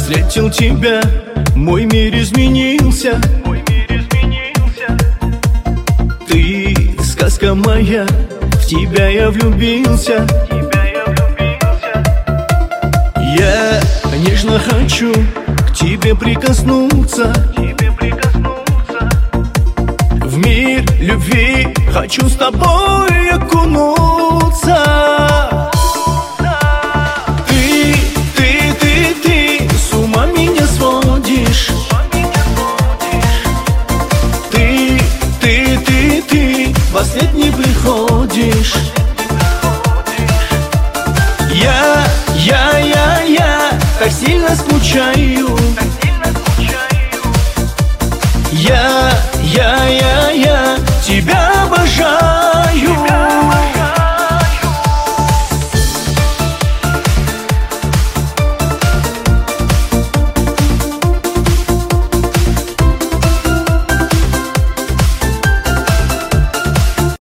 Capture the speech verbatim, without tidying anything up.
встретил тебя, мой мир изменился. Ты сказка моя, в тебя я влюбился. Я нежно хочу к тебе прикоснуться. В мир любви хочу с тобой окунуться. Ты, ты, ты, ты с ума меня сводишь. Ты, ты, ты, ты во след не приходишь. Я, я, я, я так сильно скучаю. Я, я, я, я тебя обожаю.